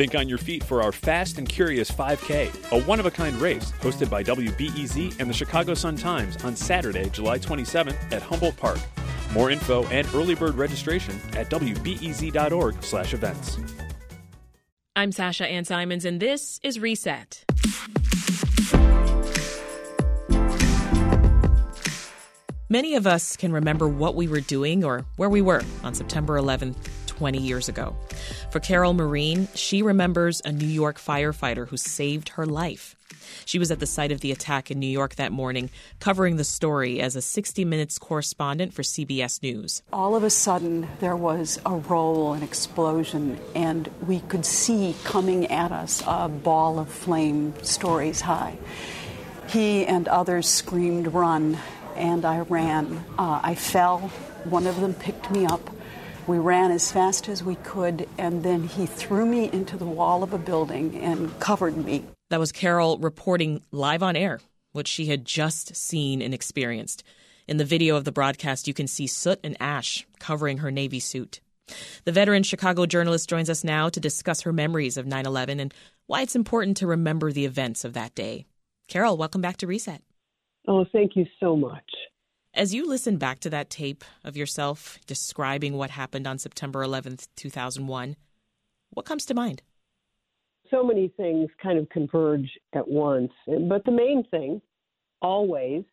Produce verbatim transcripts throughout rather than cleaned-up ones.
Think on your feet for our Fast and Curious five K, a one-of-a-kind race hosted by W B E Z and the Chicago Sun-Times on Saturday, July twenty-seventh at Humboldt Park. More info and early bird registration at W B E Z dot org slash events. I'm Sasha Ann Simons, and this is Reset. Many of us can remember what we were doing or where we were on September eleventh, twenty years ago. For Carol Marine, she remembers a New York firefighter who saved her life. She was at the site of the attack in New York that morning, covering the story as a sixty minutes correspondent for C B S News. All of a sudden, there was a roll, an explosion, and we could see coming at us a ball of flame stories high. He and others screamed, "Run," and I ran. Uh, I fell. One of them picked me up. We ran as fast as we could, and then he threw me into the wall of a building and covered me. That was Carol reporting live on air what she had just seen and experienced. In the video of the broadcast, you can see soot and ash covering her Navy suit. The veteran Chicago journalist joins us now to discuss her memories of nine eleven and why it's important to remember the events of that day. Carol, welcome back to Reset. Oh, thank you so much. As you listen back to that tape of yourself describing what happened on September eleventh, two thousand one, what comes to mind? So many things kind of converge at once. But the main thing, always,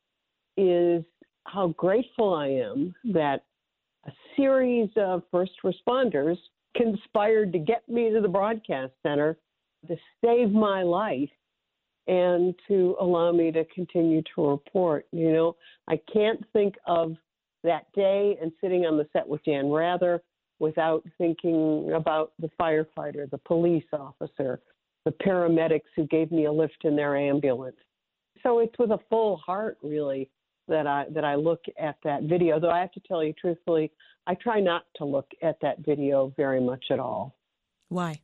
is how grateful I am that a series of first responders conspired to get me to the broadcast center to save my life and to allow me to continue to report. You know, I can't think of that day and sitting on the set with Dan Rather without thinking about the firefighter, the police officer, the paramedics who gave me a lift in their ambulance. So it's with a full heart, really, that I that I look at that video. Though I have to tell you truthfully, I try not to look at that video very much at all. Why?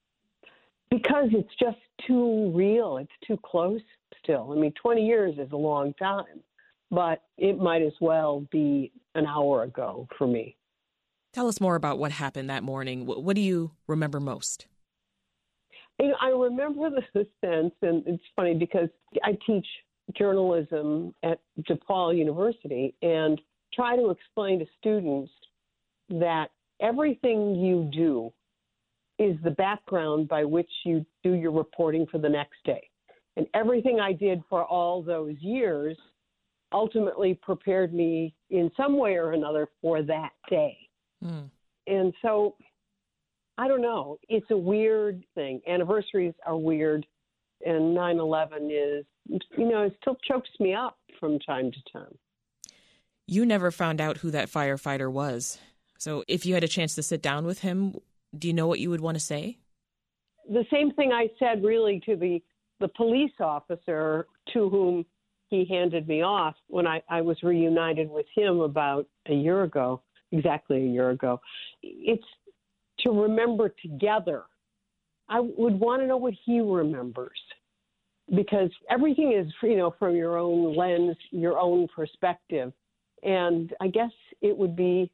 Because it's just too real. It's too close still. I mean, twenty years is a long time, but it might as well be an hour ago for me. Tell us more about what happened that morning. What do you remember most? You know, I remember the sense, and it's funny because I teach journalism at DePaul University and try to explain to students that everything you do is the background by which you do your reporting for the next day. And everything I did for all those years ultimately prepared me in some way or another for that day. Mm. And so, I don't know, it's a weird thing. Anniversaries are weird, and nine eleven is, you know, it still chokes me up from time to time. You never found out who that firefighter was. So if you had a chance to sit down with him, do you know what you would want to say? The same thing I said really to the, the police officer to whom he handed me off when I, I was reunited with him about a year ago, exactly a year ago. It's to remember together. I would want to know what he remembers, because everything is, you know, from your own lens, your own perspective. And I guess it would be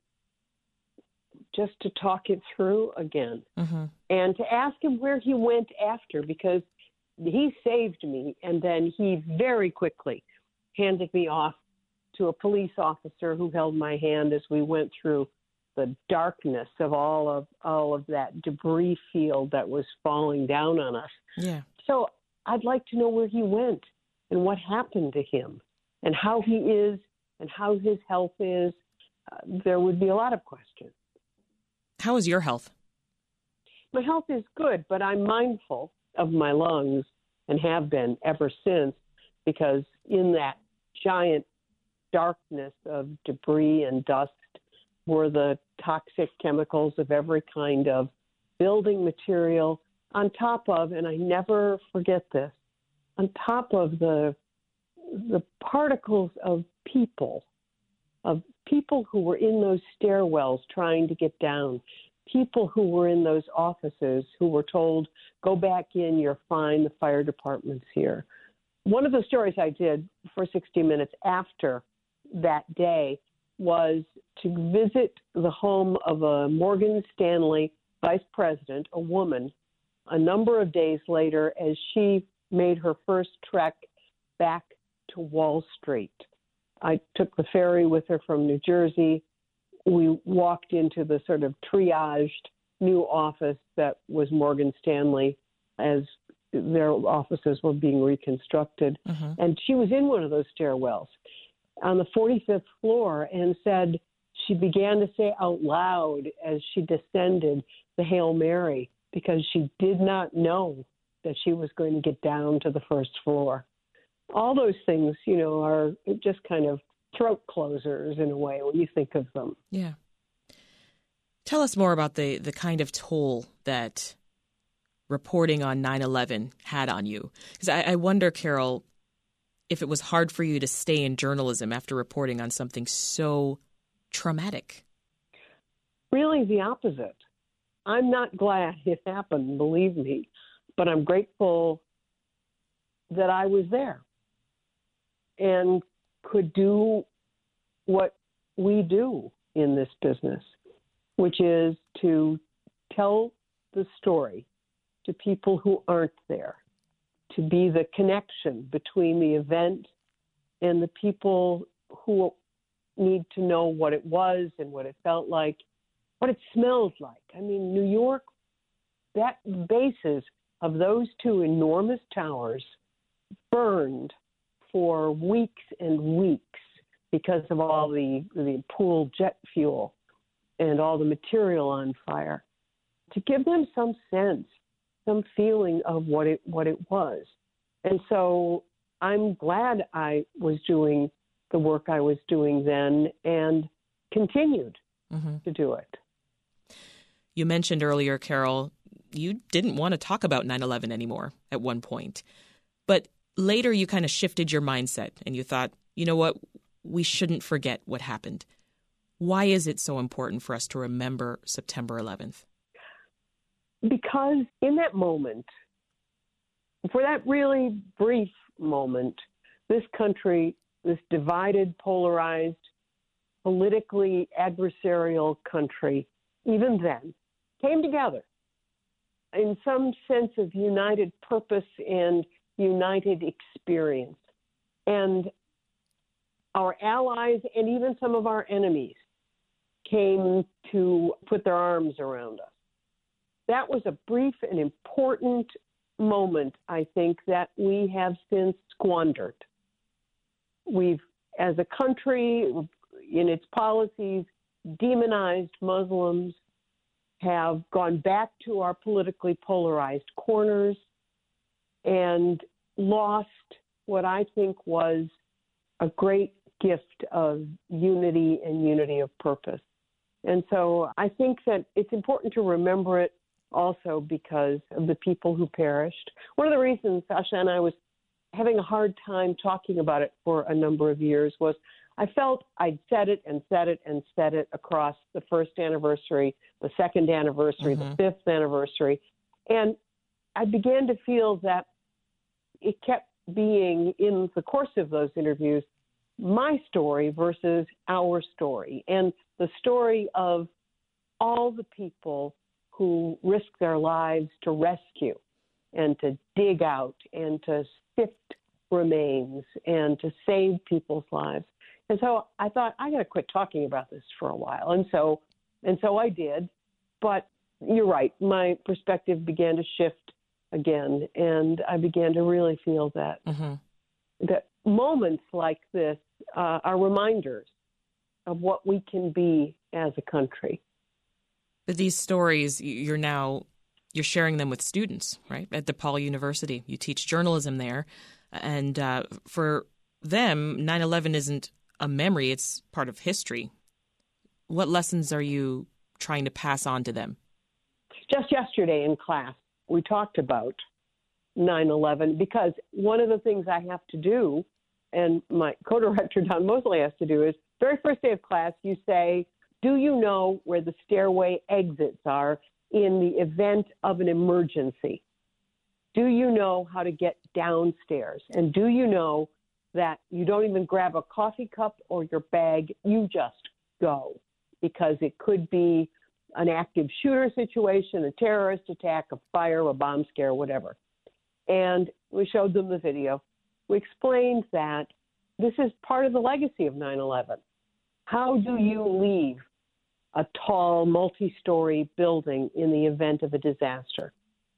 just to talk it through again, mm-hmm. and to ask him where he went after, because he saved me, and then he very quickly handed me off to a police officer who held my hand as we went through the darkness of all of all of that debris field that was falling down on us. Yeah. So I'd like to know where he went and what happened to him and how he is and how his health is. Uh, there would be a lot of questions. How is your health? My health is good, but I'm mindful of my lungs and have been ever since, because in that giant darkness of debris and dust were the toxic chemicals of every kind of building material, on top of, and I never forget this, on top of the the particles of people, of people who were in those stairwells trying to get down, people who were in those offices who were told, go back in, you're fine, the fire department's here. One of the stories I did for sixty minutes after that day was to visit the home of a Morgan Stanley vice president, a woman, a number of days later as she made her first trek back to Wall Street. I took the ferry with her from New Jersey. We walked into the sort of triaged new office that was Morgan Stanley as their offices were being reconstructed. Mm-hmm. And she was in one of those stairwells on the forty-fifth floor and said, she began to say out loud as she descended the Hail Mary because she did not know that she was going to get down to the first floor. All those things, you know, are just kind of throat closers in a way when you think of them. Yeah. Tell us more about the, the kind of toll that reporting on nine eleven had on you. Because I, I wonder, Carol, if it was hard for you to stay in journalism after reporting on something so traumatic. Really the opposite. I'm not glad it happened, believe me, but I'm grateful that I was there and could do what we do in this business, which is to tell the story to people who aren't there, to be the connection between the event and the people who need to know what it was and what it felt like, what it smelled like. I mean, New York, that bases of those two enormous towers burned for weeks and weeks because of all the, the pooled jet fuel and all the material on fire, to give them some sense, some feeling of what it what it was. And so I'm glad I was doing the work I was doing then and continued mm-hmm. to do it. You mentioned earlier, Carol, you didn't want to talk about nine eleven anymore at one point. But later you kind of shifted your mindset and you thought, you know what, we shouldn't forget what happened. Why is it so important for us to remember September eleventh? Because in that moment, for that really brief moment, this country, this divided, polarized, politically adversarial country, even then, came together in some sense of united purpose and united experience. And our allies and even some of our enemies came to put their arms around us. That was a brief and important moment, I think, that we have since squandered. We've, as a country, in its policies, demonized Muslims, have gone back to our politically polarized corners, and lost what I think was a great gift of unity and unity of purpose. And so I think that it's important to remember it also because of the people who perished. One of the reasons Sasha and I was having a hard time talking about it for a number of years was I felt I'd said it and said it and said it across the first anniversary, the second anniversary, mm-hmm. the fifth anniversary. And I began to feel that it kept being, in the course of those interviews, my story versus our story, and the story of all the people who risked their lives to rescue and to dig out and to sift remains and to save people's lives. And so I thought, I got to quit talking about this for a while. And so, and so I did. But you're right. My perspective began to shift again. And I began to really feel that, mm-hmm. that moments like this uh, are reminders of what we can be as a country. But these stories, you're now, you're sharing them with students, right? At DePaul University. You teach journalism there. And uh, for them, nine eleven isn't a memory, it's part of history. What lessons are you trying to pass on to them? Just yesterday in class, we talked about nine eleven because one of the things I have to do, and my co-director Don Mosley has to do, is very first day of class, you say, do you know where the stairway exits are in the event of an emergency? Do you know how to get downstairs? And do you know that you don't even grab a coffee cup or your bag, you just go, because it could be an active shooter situation, a terrorist attack, a fire, a bomb scare, whatever. And we showed them the video. We explained that this is part of the legacy of nine eleven. How do you leave a tall, multi-story building in the event of a disaster?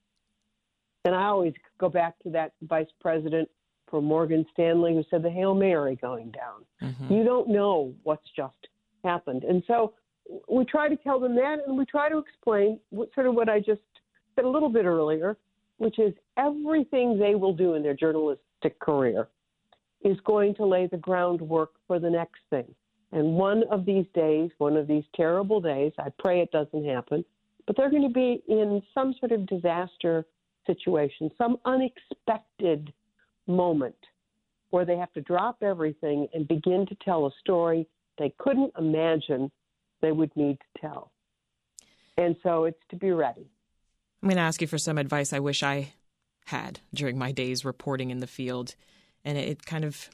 And I always go back to that vice president from Morgan Stanley who said the Hail Mary going down. Mm-hmm. You don't know what's just happened. And so we try to tell them that, and we try to explain what, sort of what I just said a little bit earlier, which is everything they will do in their journalistic career is going to lay the groundwork for the next thing. And one of these days, one of these terrible days, I pray it doesn't happen, but they're going to be in some sort of disaster situation, some unexpected moment where they have to drop everything and begin to tell a story they couldn't imagine they would need to tell. And so it's to be ready. I'm going to ask you for some advice I wish I had during my days reporting in the field. And it kind of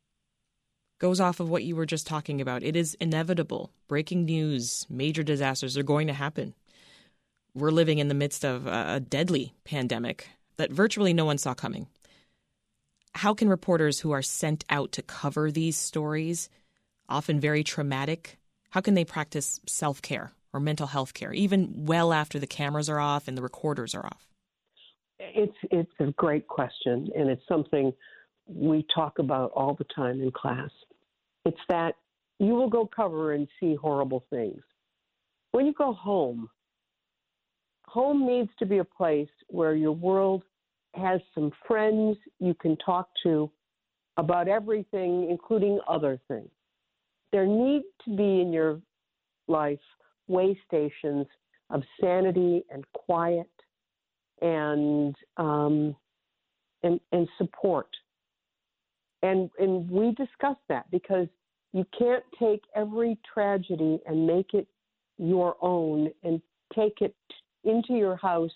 goes off of what you were just talking about. It is inevitable. Breaking news, major disasters are going to happen. We're living in the midst of a deadly pandemic that virtually no one saw coming. How can reporters who are sent out to cover these stories, often very traumatic, how can they practice self-care or mental health care, even well after the cameras are off and the recorders are off? It's it's a great question, and it's something we talk about all the time in class. It's that you will go cover and see horrible things. When you go home, home needs to be a place where your world has some friends you can talk to about everything, including other things. There need to be in your life way stations of sanity and quiet and um, and, and support. And and we discuss that because you can't take every tragedy and make it your own and take it into your house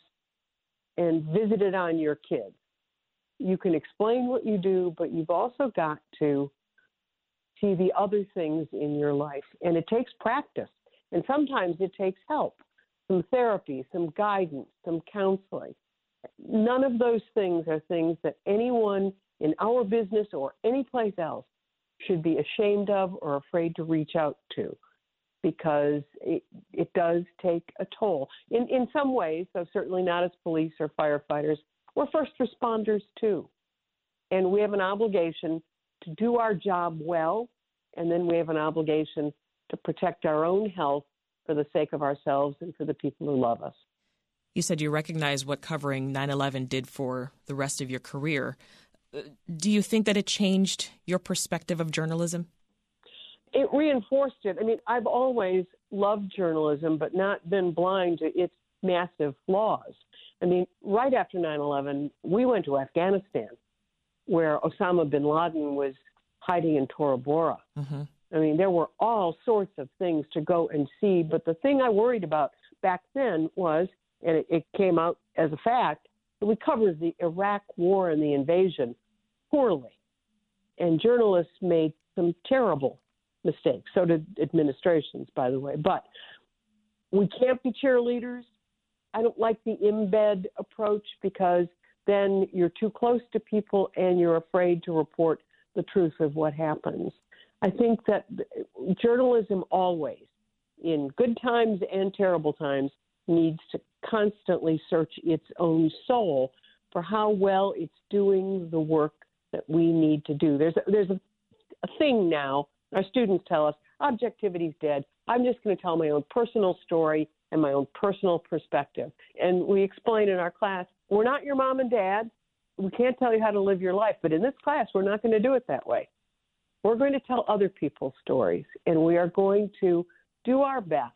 and visit it on your kids. You can explain what you do, but you've also got to see the other things in your life. And it takes practice. And sometimes it takes help, some therapy, some guidance, some counseling. None of those things are things that anyone in our business or any place else should be ashamed of or afraid to reach out to, because it, it does take a toll. In, in some ways, though certainly not as police or firefighters, we're first responders too. And we have an obligation to do our job well, and then we have an obligation to protect our own health for the sake of ourselves and for the people who love us. You said you recognize what covering nine eleven did for the rest of your career. Do you think that it changed your perspective of journalism? It reinforced it. I mean, I've always loved journalism, but not been blind to its massive flaws. I mean, right after nine eleven, we went to Afghanistan, where Osama bin Laden was hiding in Tora Bora. Mm-hmm. I mean, there were all sorts of things to go and see. But the thing I worried about back then was, and it, it came out as a fact, that we covered the Iraq war and the invasion poorly. And journalists made some terrible mistakes. So did administrations, by the way. But we can't be cheerleaders. I don't like the embed approach, because then you're too close to people and you're afraid to report the truth of what happens. I think that journalism always, in good times and terrible times, needs to constantly search its own soul for how well it's doing the work that we need to do. There's a, there's a, a thing now, our students tell us, objectivity's dead. I'm just going to tell my own personal story and my own personal perspective. And we explain in our class, we're not your mom and dad. We can't tell you how to live your life. But in this class, we're not going to do it that way. We're going to tell other people's stories, and we are going to do our best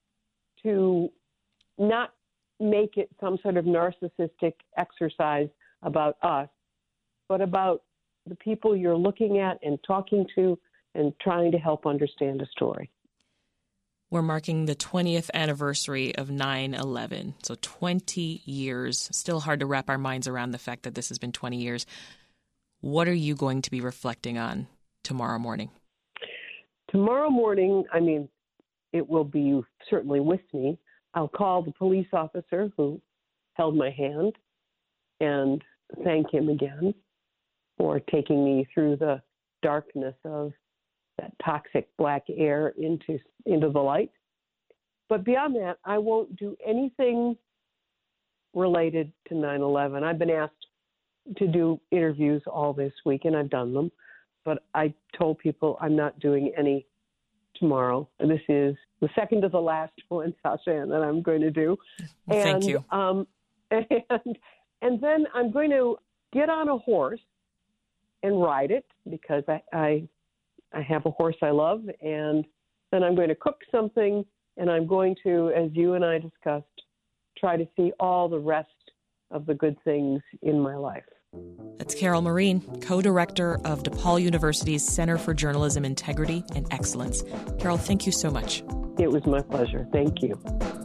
to not make it some sort of narcissistic exercise about us, but about the people you're looking at and talking to and trying to help understand a story. We're marking the twentieth anniversary of nine eleven, so twenty years. Still hard to wrap our minds around the fact that this has been twenty years. What are you going to be reflecting on tomorrow morning? Tomorrow morning, I mean, it will be certainly with me, I'll call the police officer who held my hand and thank him again for taking me through the darkness of that toxic black air into into the light. But beyond that, I won't do anything related to nine eleven. I've been asked to do interviews all this week, and I've done them. But I told people I'm not doing any tomorrow. And this is the second to the last one, Sasha, that I'm going to do. Well, and, thank you. Um, and, and then I'm going to get on a horse and ride it because I, I I have a horse I love. And then I'm going to cook something, and I'm going to, as you and I discussed, try to see all the rest of the good things in my life. That's Carol Marin, co-director of DePaul University's Center for Journalism Integrity and Excellence. Carol, thank you so much. It was my pleasure. Thank you.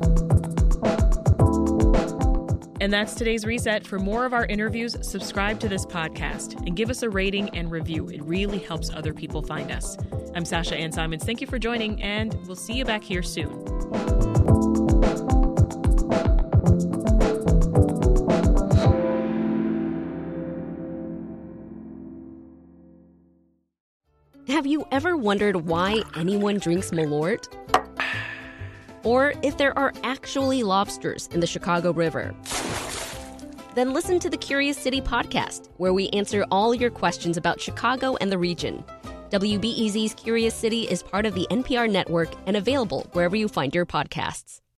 And that's today's Reset. For more of our interviews, subscribe to this podcast and give us a rating and review. It really helps other people find us. I'm Sasha Ann Simons. Thank you for joining, and we'll see you back here soon. Have you ever wondered why anyone drinks Malort? Or if there are actually lobsters in the Chicago River? Then listen to the Curious City podcast, where we answer all your questions about Chicago and the region. W B E Z's Curious City is part of the N P R network and available wherever you find your podcasts.